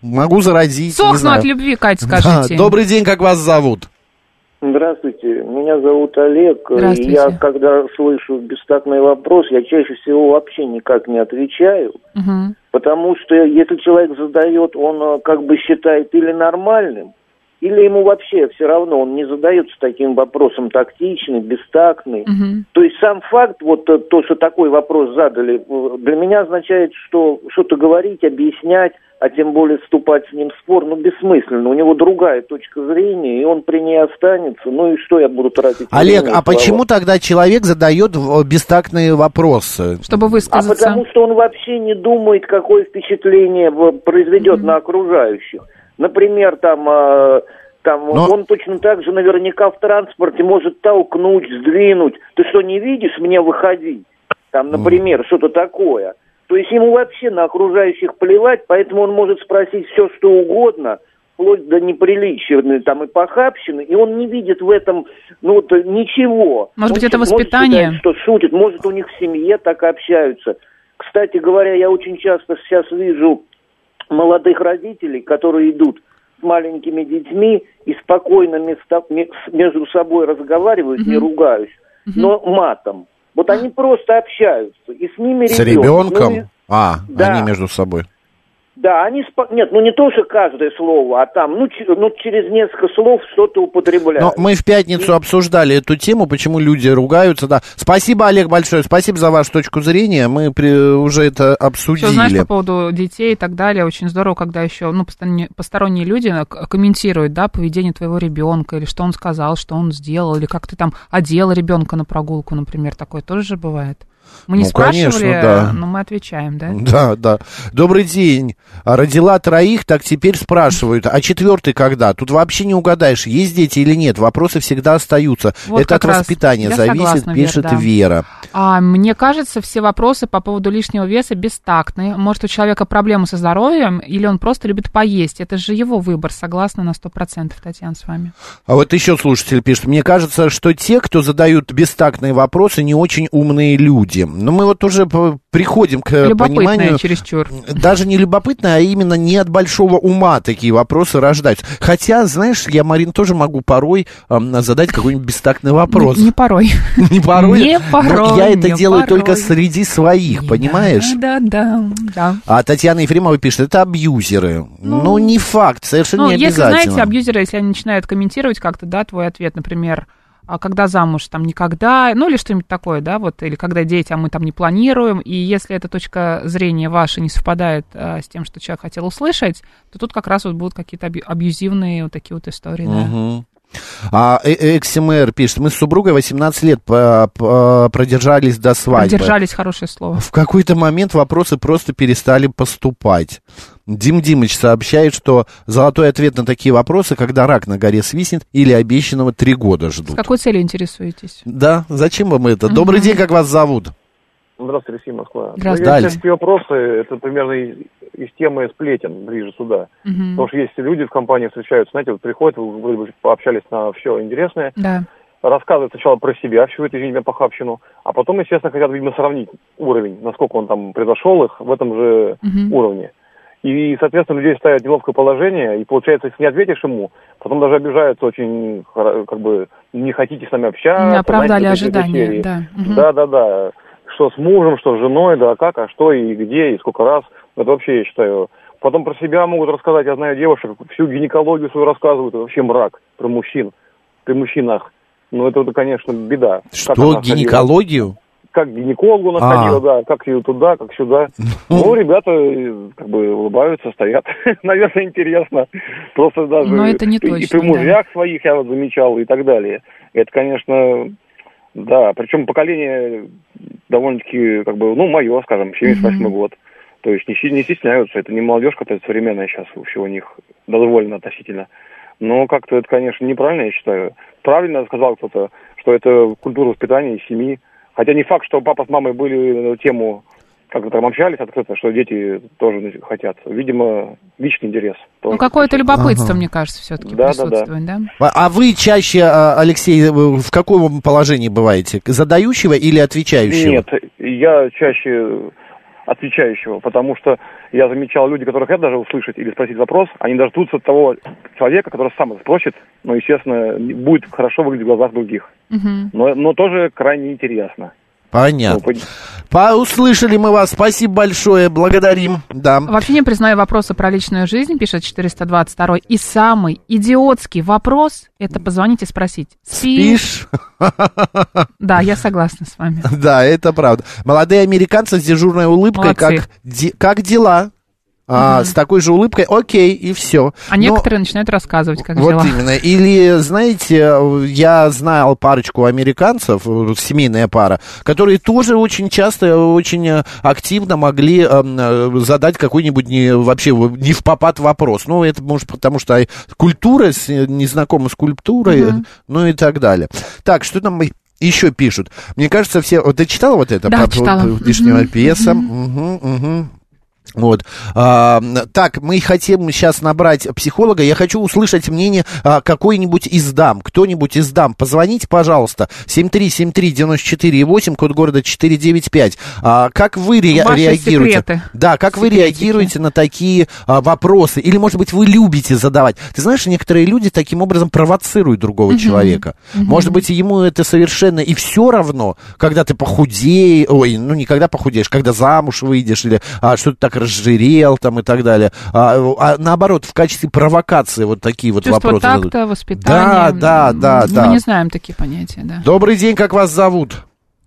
Могу заразить. Сохну от любви, Кать, скажите. Да. Добрый день, как вас зовут? Здравствуйте, меня зовут Олег. И я, когда слышу бестактный вопрос, я чаще всего вообще никак не отвечаю. Угу. Потому что если человек задает, он как бы считает или нормальным, или ему вообще все равно, он не задается таким вопросом тактичный, бестактный. Угу. То есть сам факт, вот то, что такой вопрос задали, для меня означает, что что-то говорить, объяснять, а тем более вступать с ним в спор, ну, бессмысленно. У него другая точка зрения, и он при ней останется. Ну и что я буду тратить? Олег, а почему тогда человек задает бестактные вопросы? Чтобы высказаться. А потому что он вообще не думает, какое впечатление произведет mm-hmm. на окружающих. Например, там, э, там Но... он точно так же наверняка в транспорте может толкнуть, сдвинуть. Ты что, не видишь, мне выходить? Там, например, mm. что-то такое. То есть ему вообще на окружающих плевать, поэтому он может спросить все, что угодно, вплоть до неприличия, там, и похабщины, и он не видит в этом, ну, вот, ничего. Может быть, он, это воспитание? Может считать, что шутит, может, у них в семье так общаются. Кстати говоря, я очень часто сейчас вижу молодых родителей, которые идут с маленькими детьми и спокойно место, между собой разговаривают, mm-hmm. не ругаюсь, mm-hmm. но матом. Вот они просто общаются, и с ними с ребенок. ребенком? Ну, а, да. Они между собой. Да, они... Спо... Нет, ну не то, что каждое слово, а там, ну, ч... ну через несколько слов что-то употребляют. Но мы в пятницу и... обсуждали эту тему, почему люди ругаются, да. Спасибо, Олег, большое, спасибо за вашу точку зрения, мы при... уже это обсудили. Что, знаешь, по поводу детей и так далее, очень здорово, когда еще, ну, посторонние, посторонние люди комментируют, да, поведение твоего ребенка, или что он сказал, что он сделал, или как ты там одела ребенка на прогулку, например, такое тоже же бывает. Мы не ну, спрашивали, конечно, да. но мы отвечаем, да? Да, да. Добрый день. Родила троих, так теперь спрашивают, а четвертый когда? Тут вообще не угадаешь, есть дети или нет. Вопросы всегда остаются. Вот это от воспитания зависит, согласна, пишет Вера. Да. Вера. А, мне кажется, все вопросы по поводу лишнего веса бестактные. Может, у человека проблемы со здоровьем, или он просто любит поесть. Это же его выбор, согласна на сто процентов, Татьяна, с вами. А вот еще слушатель пишет, мне кажется, что те, кто задают бестактные вопросы, не очень умные люди. Но мы вот уже приходим к пониманию... чересчур. Даже не любопытное, а именно не от большого ума такие вопросы рождаются. Хотя, знаешь, я, Марин, тоже могу порой э, задать какой-нибудь бестактный вопрос. Не, не порой. Не порой? Не порой. Но я это делаю только среди своих, понимаешь? Да, да, да. А Татьяна Ефремова пишет, это абьюзеры. Ну, не факт, совершенно не обязательно. Если, знаете, абьюзеры, если они начинают комментировать как-то, да, твой ответ, например... А когда замуж, там, никогда, ну, или что-нибудь такое, да, вот, или когда дети, а мы там не планируем, и если эта точка зрения ваша не совпадает а, с тем, что человек хотел услышать, то тут как раз вот будут какие-то абьюзивные вот такие вот истории, угу. да. А Эксимэр пишет, мы с супругой восемнадцать лет по- по- продержались до свадьбы. Продержались, хорошее слово. В какой-то момент вопросы просто перестали поступать. Дим Димыч сообщает, что золотой ответ на такие вопросы, когда рак на горе свистнет или обещанного три года ждут. С какой целью интересуетесь? Да, зачем вам это? Угу. Добрый день, как вас зовут? Здравствуйте, Россия, Москва. Здравствуйте. Такие вопросы, это примерно из, из темы сплетен, ближе сюда. Угу. Потому что если люди в компании встречаются, знаете, вот приходят, вы вроде бы пообщались на все интересное, да. рассказывают сначала про себя, всю эту, извините, похабщину, а потом, естественно, хотят, видимо, сравнить уровень, насколько он там превзошел их в этом же угу. уровне. И, соответственно, людей ставят в неловкое положение, и, получается, если не ответишь ему, потом даже обижаются очень, как бы, не хотите с нами общаться. Не оправдали ожидания, да. Угу. Да, да, да. Что с мужем, что с женой, да, как, а что и где, и сколько раз. Это вообще, я считаю. Потом про себя могут рассказать. Я знаю девушек, всю гинекологию свою рассказывают. Это вообще мрак про мужчин, при мужчинах. Ну, это, это конечно, беда. Что, гинекологию? Как к гинекологу находила, да, как ее туда, как сюда. Ну, ребята, как бы, улыбаются, стоят. Наверное, интересно. Просто даже... Но это не точно, и при мужьях своих я вот замечал и так далее. Это, конечно... Да, причем поколение довольно-таки, как бы, ну, мое, скажем, семьдесят восьмой год. То есть не, не стесняются, это не молодежь, которая современная сейчас, вообще у них дозволено относительно. Но как-то это, конечно, неправильно, я считаю. Правильно сказал кто-то, что это культура воспитания семьи. Хотя не факт, что папа с мамой были на тему, как-то там общались открыто, что дети тоже хотят. Видимо, личный интерес. Ну, какое-то любопытство, ага. мне кажется, все-таки да, присутствует, да, да? А вы чаще, Алексей, в каком положении бываете? Задающего или отвечающего? Нет, я чаще отвечающего, потому что я замечал, люди, которые хотят даже услышать или спросить вопрос, они даже ждут от того человека, который сам это спросит, но, естественно, будет хорошо выглядеть в глазах других. Угу. Но, но тоже крайне интересно. Понятно. Ну, по... Услышали мы вас. Спасибо большое. Благодарим. Да. Вообще не признаю вопросы про личную жизнь, пишет четыреста двадцать второй. И самый идиотский вопрос — это позвонить и спросить. Спишь? Да, я согласна с вами. Да, это правда. Молодые американцы с дежурной улыбкой, как, де... как дела? А, угу. С такой же улыбкой, окей, и все. А Но... некоторые начинают рассказывать, как вот дела. Вот именно. Или, знаете, я знал парочку американцев, семейная пара, которые тоже очень часто, очень активно могли э, задать какой-нибудь не, вообще не впопад вопрос. Ну, это может потому, что культура, не знакома с культурой, угу. ну и так далее. Так, что там еще пишут? Мне кажется, все... Ты читала вот это? Да, про читала. Лишнего угу. пьеса? Угу, угу. Вот. А, так, мы хотим сейчас набрать психолога. Я хочу услышать мнение а, какой-нибудь из дам. Кто-нибудь из дам. Позвоните, пожалуйста. семь три семь три девять четыре восемь, код города четыреста девяносто пять. А, как вы ре- реагируете? Секреты. Да, как Секретики. Вы реагируете на такие а, вопросы? Или, может быть, вы любите задавать? Ты знаешь, некоторые люди таким образом провоцируют другого uh-huh. человека. Uh-huh. Может быть, ему это совершенно и все равно, когда ты похудеешь, ой, ну, не когда похудеешь, когда замуж выйдешь, или а, что-то так разжирел там и так далее. А, а наоборот, в качестве провокации вот такие вот чувство вопросы. Чувство такта, воспитание. Да, да, да, Мы да. не знаем такие понятия, да. Добрый день, как вас зовут?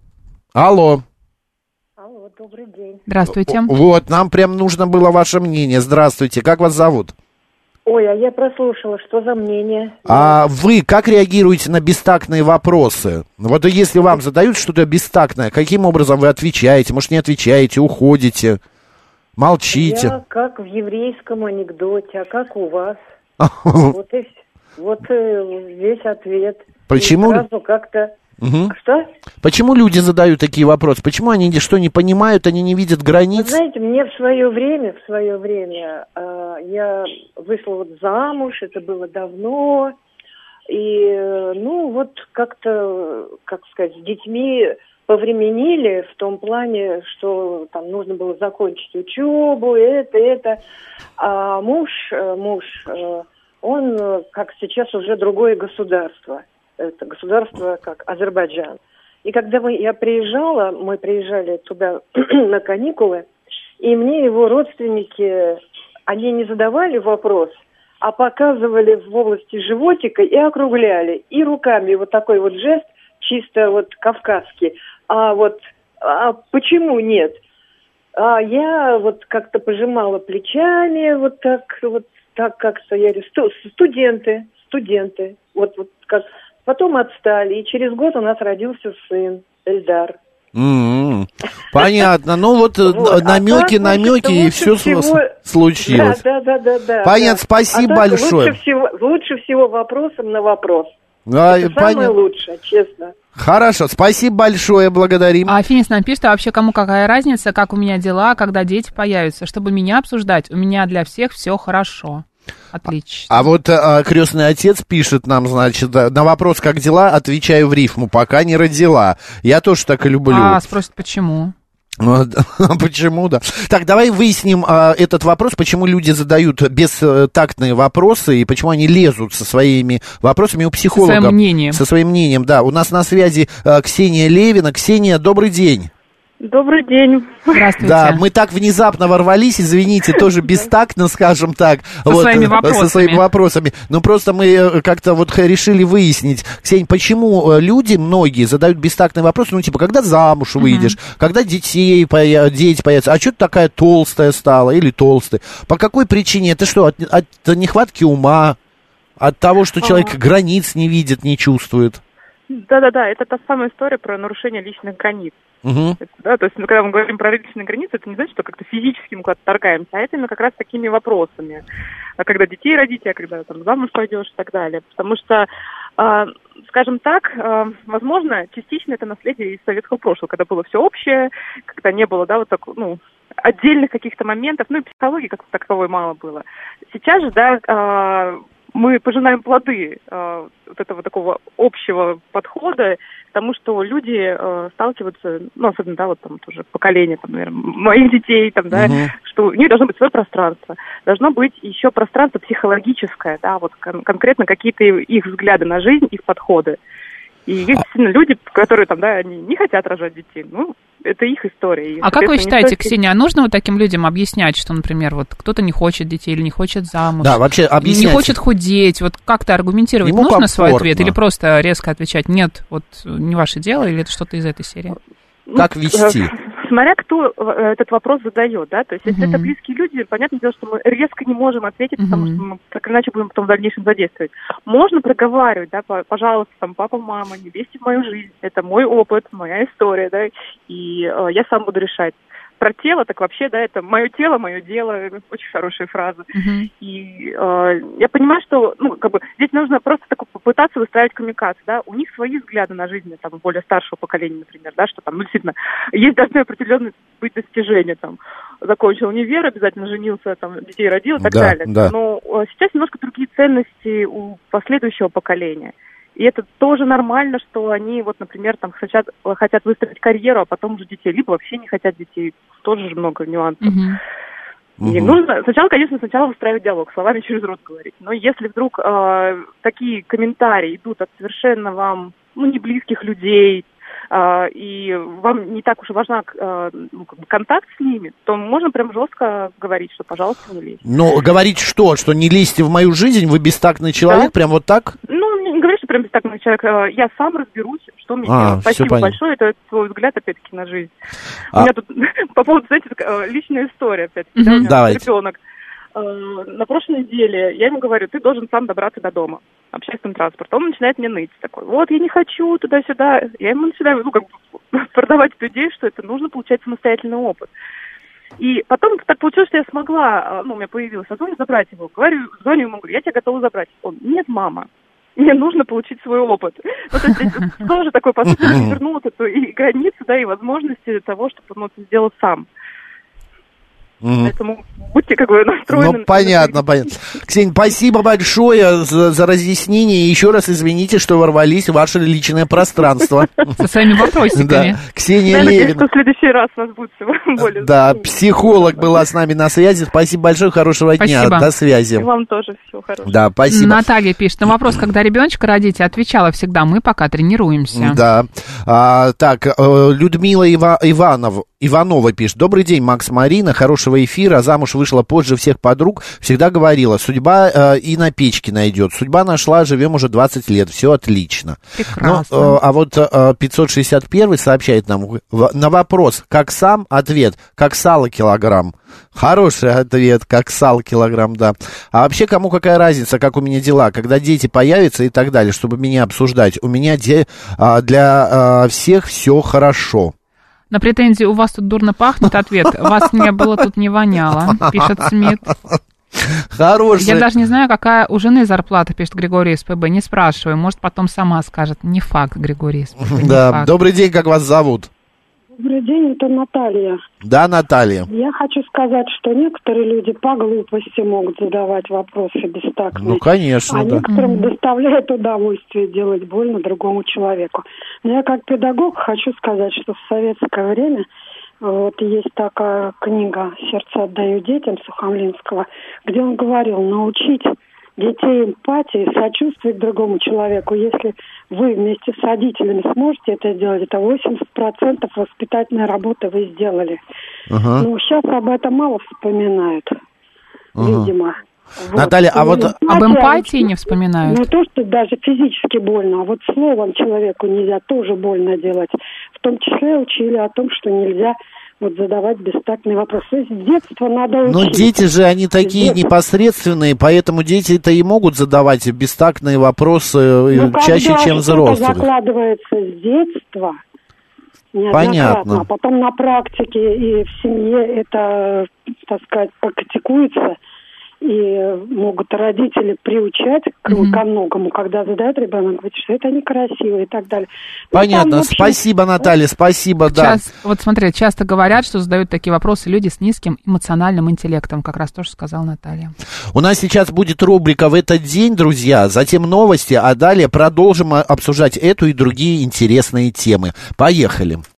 Алло. Алло, добрый день. Здравствуйте. Вот, нам прям нужно было ваше мнение. Здравствуйте, как вас зовут? Ой, а я прослушала, что за мнение? А вы как реагируете на бестактные вопросы? Вот если вам задают что-то бестактное, каким образом вы отвечаете? Может, не отвечаете, уходите? Молчите. Я как в еврейском анекдоте, а как у вас? Вот и вот весь ответ. Почему? И сразу как-то... Угу. Что? Почему люди задают такие вопросы? Почему они что не понимают, они не видят границ? Вы знаете, мне в свое время, в свое время э, я вышла вот замуж, это было давно, и э, ну вот как-то, как сказать, с детьми повременили в том плане, что там нужно было закончить учебу, это, это. А муж, муж, он, как сейчас, уже другое государство. Это государство, как Азербайджан. И когда мы, я приезжала, мы приезжали туда на каникулы, и мне его родственники, они не задавали вопрос, а показывали в области животика и округляли. И руками вот такой вот жест, чисто вот кавказский. А вот, а почему нет? А я вот как-то пожимала плечами, вот так, вот так как-то, я говорю, студенты, студенты, вот, вот как. Потом отстали, и через год у нас родился сын, Эльдар. Mm-hmm. Понятно, ну вот, вот. намеки, а намеки, значит, и все всего... случилось. Да, да, да, да. Понятно, да. спасибо а большое. Лучше всего, лучше всего вопросом на вопрос. А, Это пон... самое лучшее, честно. Хорошо, спасибо большое, благодарим. А Финис нам пишет, а вообще кому какая разница, как у меня дела, когда дети появятся? Чтобы меня обсуждать, у меня для всех все хорошо. Отлично. А, а вот а, крестный отец пишет нам, значит, на вопрос, как дела, отвечаю в рифму, пока не родила. Я тоже так и люблю. А, спросит, почему? Почему, да? Так, давай выясним а, этот вопрос, почему люди задают бестактные вопросы и почему они лезут со своими вопросами у психолога. Со своим мнением. Со своим мнением, да. У нас на связи а, Ксения Левина. Ксения, добрый день. Добрый день. Здравствуйте. Да, мы так внезапно ворвались, извините, тоже бестактно, скажем так. Со вот, своими вопросами. Со своими вопросами. Но просто мы как-то вот решили выяснить, Ксения, почему люди, многие, задают бестактные вопросы, ну, типа, когда замуж выйдешь, uh-huh. когда детей, дети появятся, а что ты такая толстая стала или толстый? По какой причине? Это что, от, от нехватки ума, от того, что человек uh-huh. границ не видит, не чувствует? Да-да-да, это та самая история про нарушение личных границ. Угу. Это, да, то есть, ну, когда мы говорим про личные границы, это не значит, что как-то физически мы куда-то торгаемся, а это именно как раз такими вопросами. А когда детей родить, а когда там замуж пойдешь и так далее. Потому что, э, скажем так, э, возможно, частично это наследие из советского прошлого, когда было все общее, когда не было, да, вот так, ну, отдельных каких-то моментов, ну и психологии как таковой мало было. Сейчас же, да, э, мы пожинаем плоды э, вот этого такого общего подхода к тому, что люди э, сталкиваются, ну, особенно, да, вот там тоже поколение, там, наверное, моих детей, там, да, uh-huh. что у них должно быть свое пространство. Должно быть еще пространство психологическое, да, вот кон- конкретно какие-то их взгляды на жизнь, их подходы. И есть действительно люди, которые там, да, они не хотят рожать детей. Ну, это их история. И, а как вы считаете, никто... Ксения, а нужно вот таким людям объяснять, что, например, вот кто-то не хочет детей или не хочет замуж? Да, вообще объяснять. Не хочет худеть. Вот как-то аргументировать Ему нужно комфортно. свой ответ? Или просто резко отвечать, нет, вот не ваше дело, или это что-то из этой серии? Как вести? Смотря кто этот вопрос задает, да, то есть если mm-hmm. это близкие люди, понятное дело, что мы резко не можем ответить, mm-hmm. потому что мы так или иначе будем потом в дальнейшем задействовать. Можно проговаривать, да, пожалуйста, там, папа, мама, не лезьте в мою жизнь, это мой опыт, моя история, да, и э, я сам буду решать. Про тело, так вообще, да, это мое тело, мое дело, очень хорошая фраза. Uh-huh. И э, я понимаю, что, ну, как бы, здесь нужно просто так попытаться выстраивать коммуникацию, да, у них свои взгляды на жизнь, там, более старшего поколения, например, да, что там, ну, действительно, есть должны определенные быть достижения, там, закончил универ, обязательно женился, там, детей родил и так да, далее. Да. Но э, сейчас немножко другие ценности у последующего поколения. И это тоже нормально, что они, вот, например, там хотят, хотят выстроить карьеру, а потом уже детей, либо вообще не хотят детей. Тоже же много нюансов. Uh-huh. И uh-huh. нужно сначала, конечно, сначала выстраивать диалог, словами через рот говорить. Но если вдруг э, такие комментарии идут от совершенно вам, ну, не близких людей, э, и вам не так уж и важна э, ну, как бы контакт с ними, то можно прям жестко говорить, что, пожалуйста, не лезьте. Ну, говорить что? Что не лезьте в мою жизнь, вы бестактный человек, да? Прям вот так? Ну, не говори, что прям бестактный человек. Я сам разберусь, что мне а, делать. Спасибо большое, это твой взгляд, опять-таки, на жизнь. А... У меня тут по поводу, знаете, личная история, опять-таки, да, у меня ребенок. На прошлой неделе я ему говорю, ты должен сам добраться до дома общественным транспортом. Он начинает мне ныть такой, вот, я не хочу туда-сюда. Я ему начинаю, ну, как бы, продавать эту идею, что это нужно получать самостоятельный опыт. И потом так получилось, что я смогла, ну, у меня появилась возможность забрать его. Говорю, звоню ему, говорю, я тебя готова забрать. Он, нет, мама, мне нужно получить свой опыт. Ну, то есть здесь тоже такой, по сути, вернул вот эту и границу, да, и возможности того, чтобы он это сделал сам. Mm-hmm. Поэтому будьте как бы настроены. Ну, понятно, понятно. Ксения, спасибо большое за, за разъяснение. И еще раз извините, что ворвались в ваше личное пространство. Со своими вопросиками. Ксения Левина. Я надеюсь, что в следующий раз у нас будет всего более. Да, психолог была с нами на связи. Спасибо большое, хорошего дня. До связи. И вам тоже всего хорошего. Да, спасибо. Наталья пишет, на вопрос, когда ребеночка родите, отвечала всегда, мы пока тренируемся. Да. А, так, Людмила Ива- Иванов, Иванова пишет. Добрый день, Макс, Марина, хорошего эфира. Замуж вышла позже всех подруг. Всегда говорила, судьба э, и на печке найдет. Судьба нашла, живем уже двадцать лет. Все отлично. Прекрасно. Ну, э, а вот э, пятьсот шестьдесят один сообщает нам в, на вопрос, как сам, ответ, как сало килограмм. Хороший ответ, как сало килограмм, да. А вообще, кому какая разница, как у меня дела, когда дети появятся и так далее, чтобы меня обсуждать. У меня де, э, для э, всех все хорошо. На претензии «у вас тут дурно пахнет» ответ «вас не было, тут не воняло», пишет Смит. Хороший. Я даже не знаю, какая у жены зарплата, пишет Григорий СПБ. Не спрашиваю, может, потом сама скажет. Не факт, Григорий СПБ. Да, факт. Добрый день, как вас зовут? Добрый день, это Наталья. Да, Наталья. Я хочу сказать, что некоторые люди по глупости могут задавать вопросы бестактные. Ну, конечно, а да. некоторым mm-hmm. доставляет удовольствие делать больно другому человеку. Но я как педагог хочу сказать, что в советское время вот есть такая книга «Сердце отдаю детям» Сухомлинского, где он говорил, научить детей эмпатии, сочувствовать другому человеку. Если вы вместе с родителями сможете это сделать, это восемьдесят процентов воспитательной работы вы сделали. Uh-huh. Но сейчас об этом мало вспоминают, uh-huh. видимо. Вот. Наталья, а вот... Эмпатия, об эмпатии не вспоминают? Не то, что даже физически больно, а вот словом человеку нельзя тоже больно делать. В том числе учили о том, что нельзя вот задавать бестактные вопросы. То есть с детства надо учить. Но дети же, они такие непосредственные, поэтому дети-то и могут задавать бестактные вопросы ну, чаще, чем взрослые. Это закладывается с детства, понятно. А потом на практике и в семье это, так сказать, практикуется. И могут родители приучать к, Мгм. ко многому, когда задает ребенок, говорит, что это некрасиво и так далее. Ну, Понятно. там, в общем, Спасибо, Наталья, спасибо, да. Сейчас, вот смотри, часто говорят, что задают такие вопросы люди с низким эмоциональным интеллектом, как раз тоже сказала Наталья. У нас сейчас будет рубрика «В этот день», друзья, затем новости, а далее продолжим обсуждать эту и другие интересные темы. Поехали.